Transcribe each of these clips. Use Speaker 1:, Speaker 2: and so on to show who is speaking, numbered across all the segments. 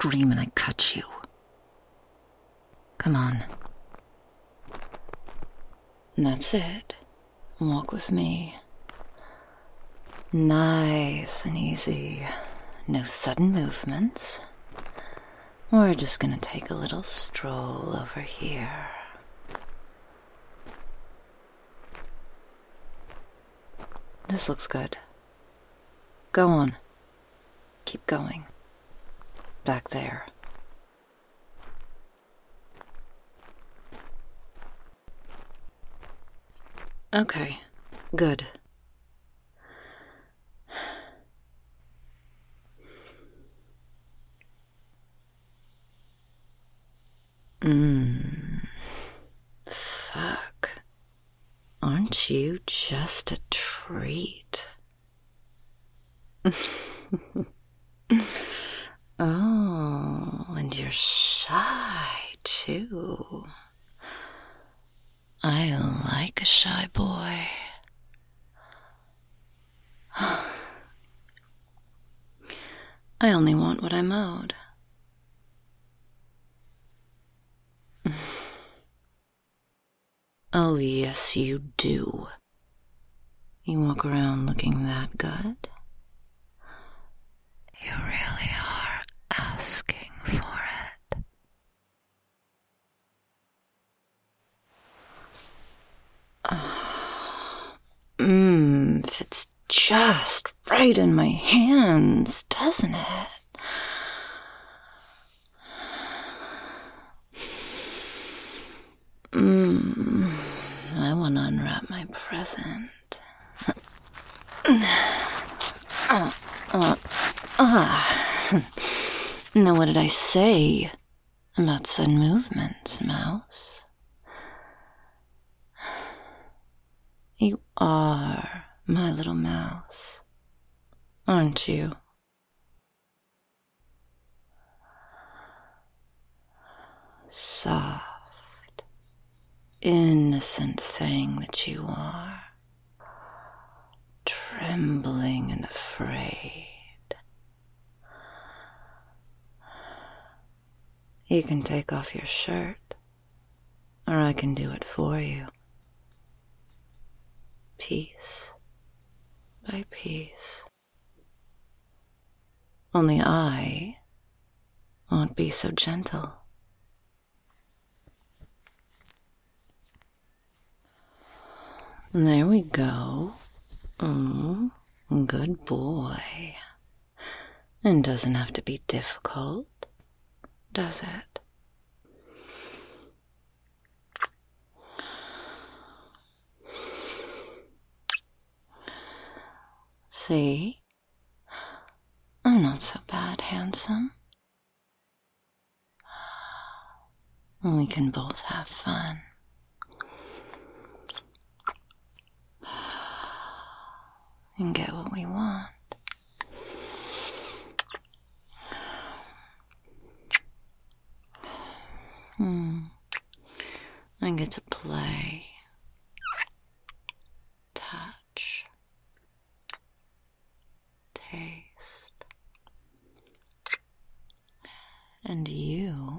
Speaker 1: scream and I cut you. Come on. That's it. Walk with me. Nice and easy. No sudden movements. We're just gonna take a little stroll over here. This looks good. Go on. Keep going. Back there. Okay, good. Fuck. Aren't you just a treat? Oh, and you're shy, too. I like a shy boy. I only want what I'm owed. Oh, yes, you do. You walk around looking that good. You really are asking for it. Fits just right in my hands, doesn't it? I want to unwrap my present. Now, what did I say about sudden movements, Mouse? You are my little mouse, aren't you? Soft, innocent thing that you are, trembling and afraid. You can take off your shirt, or I can do it for you. Piece by piece. Only I won't be so gentle. There we go. Good boy. It doesn't have to be difficult, does it? See? I'm not so bad, handsome. We can both have fun. And get what we want. I get to play, touch, taste, and you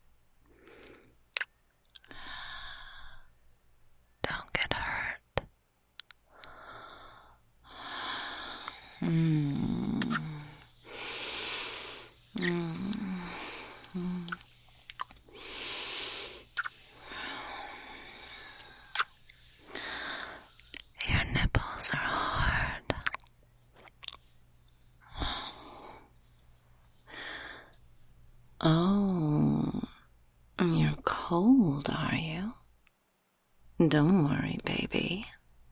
Speaker 1: don't get hurt. Your nipples are hard. Oh, you're cold, are you? Don't worry, baby.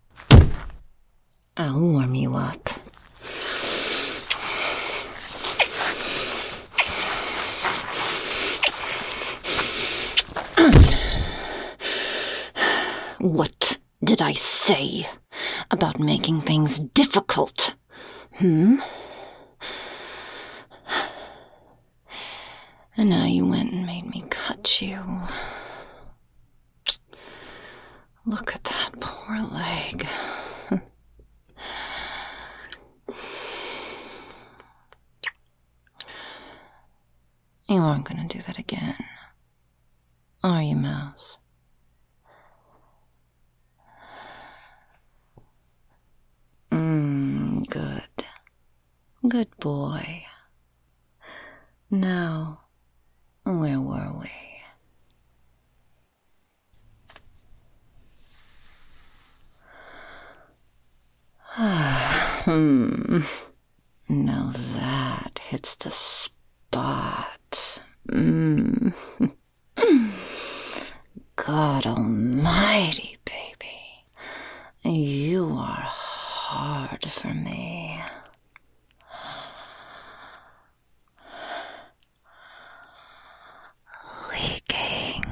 Speaker 1: I'll warm you up. What did I say about making things difficult? And now you went and made me cut you. Look at that poor leg. You aren't gonna do that again, are you, Mouse? Good. Good boy. Now, where were we? Now that hits the spot. God almighty, baby. You are hard for me. Leaking.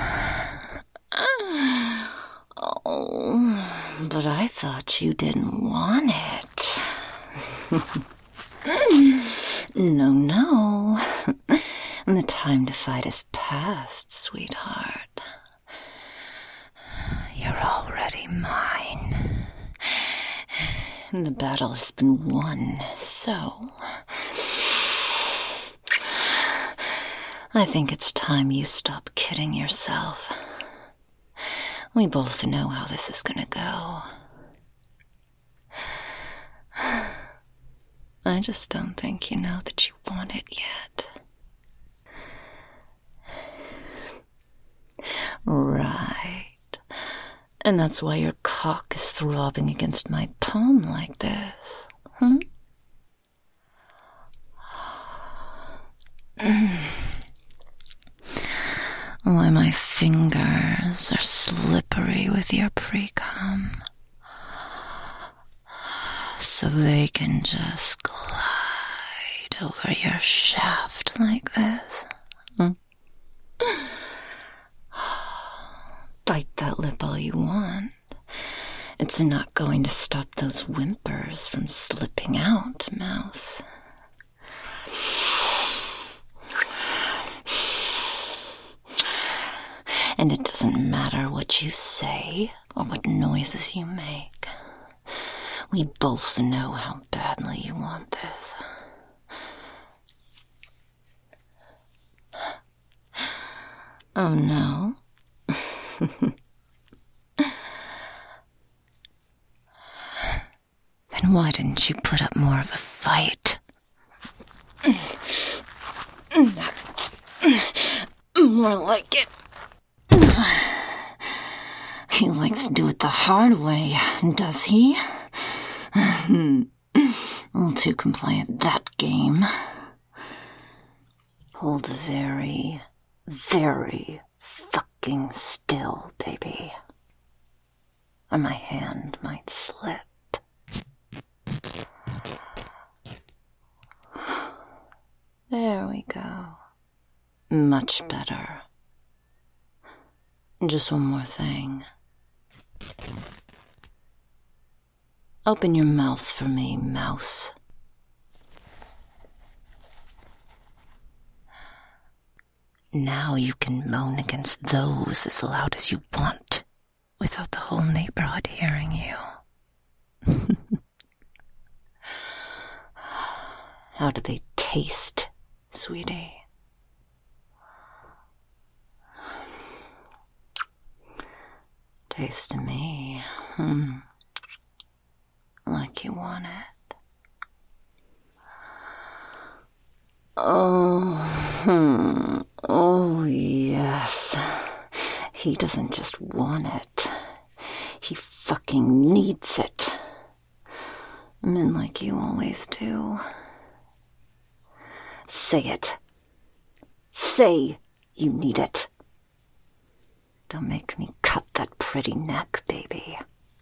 Speaker 1: Oh, but I thought you didn't want it. No. The time to fight is past, sweetheart. You're already mine. The battle has been won, so I think it's time you stop kidding yourself. We both know how this is gonna go. I just don't think you know that you want it yet. Right. And that's why your cock is throbbing against my palm like this, Why my fingers are slippery with your pre-cum, so they can just glide over your shaft like this. Bite that lip all you want. It's not going to stop those whimpers from slipping out, Mouse. And it doesn't matter what you say or what noises you make. We both know how badly you want this. Oh, no? Then why didn't you put up more of a fight? That's more like it. He likes to do it the hard way, does he? All too can play at that game. Hold very, very fucking still, baby. Or my hand might slip. There we go. Much better. Just one more thing. Open your mouth for me, Mouse. Now you can moan against those as loud as you want, without the whole neighborhood hearing you. How do they taste, sweetie? Taste to me, like you want it. Oh, yes. He doesn't just want it. He fucking needs it. Men like you always do. Say it. Say you need it. Don't make me cut that pretty neck, baby.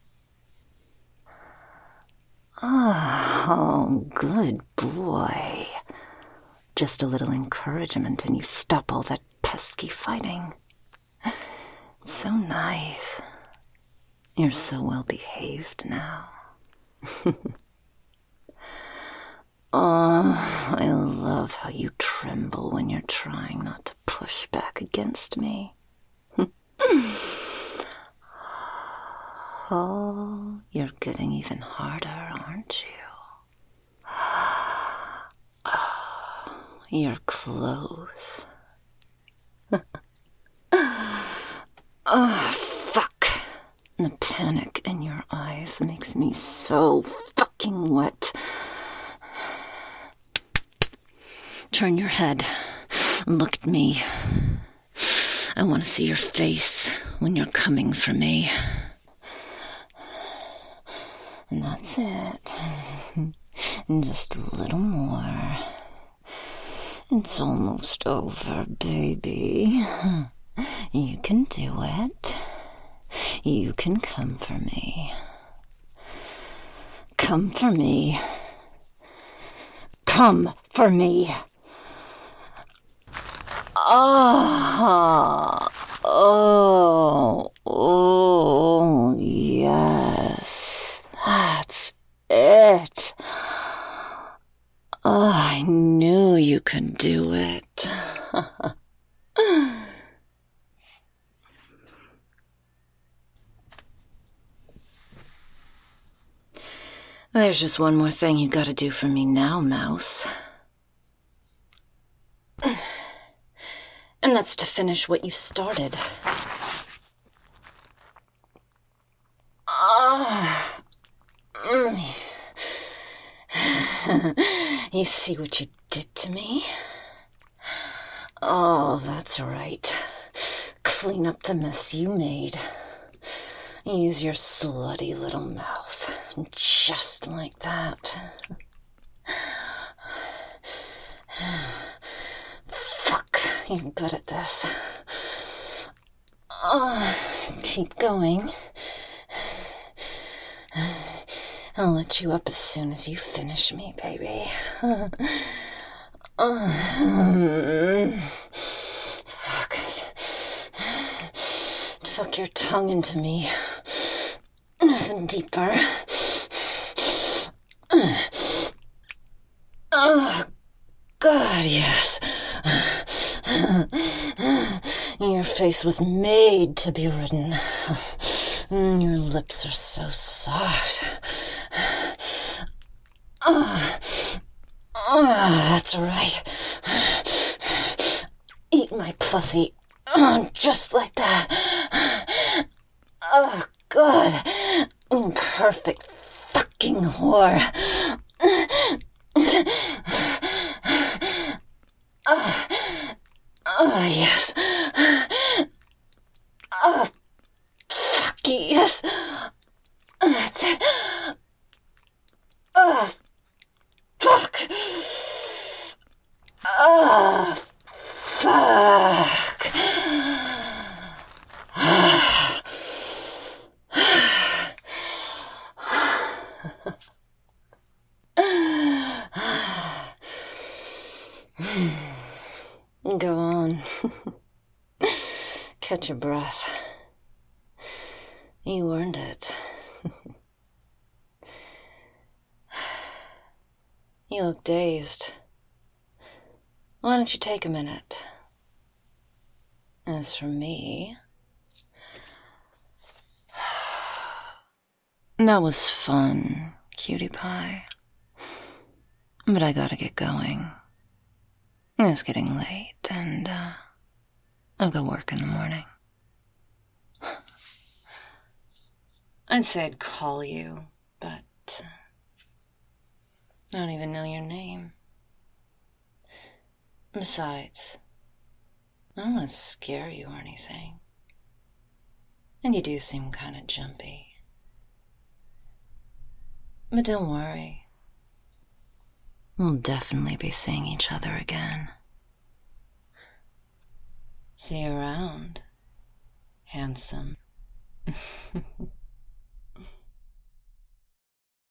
Speaker 1: Oh, good boy. Just a little encouragement and you stop all that pesky fighting. It's so nice. You're so well behaved now. Oh, I love how you tremble when you're trying not to push back against me. Oh, you're getting even harder, aren't you? Oh, you're close. Oh, fuck. The panic in your eyes makes me so fucking wet. Turn your head. Look at me. I want to see your face when you're coming for me. And that's it. And just a little more. It's almost over, baby. You can do it. You can come for me. Come for me. Come for me. Oh, yes. That's it. Oh, I knew you could do it. There's just one more thing you gotta do for me now, Mouse. And that's to finish what you started. You see what you did to me? Oh, that's right. Clean up the mess you made. Use your slutty little mouth. Just like that. Fuck, you're good at this. Keep going. I'll let you up as soon as you finish me, baby. Fuck. Fuck your tongue into me. Nothing deeper. Oh, God, yes. Your face was made to be ridden. Your lips are so soft. That's right. Eat my pussy. Just like that. Oh, God. Perfect fucking whore. Yes. Fuck yes. That's it. Fuck. Fuck. Go on. Catch your breath. You earned it. You look dazed. Why don't you take a minute? As for me, that was fun, cutie pie. But I gotta get going. It's getting late, and I've got work in the morning. I'd say I'd call you, but I don't even know your name. Besides, I don't want to scare you or anything. And you do seem kind of jumpy. But don't worry. We'll definitely be seeing each other again. See you around, handsome.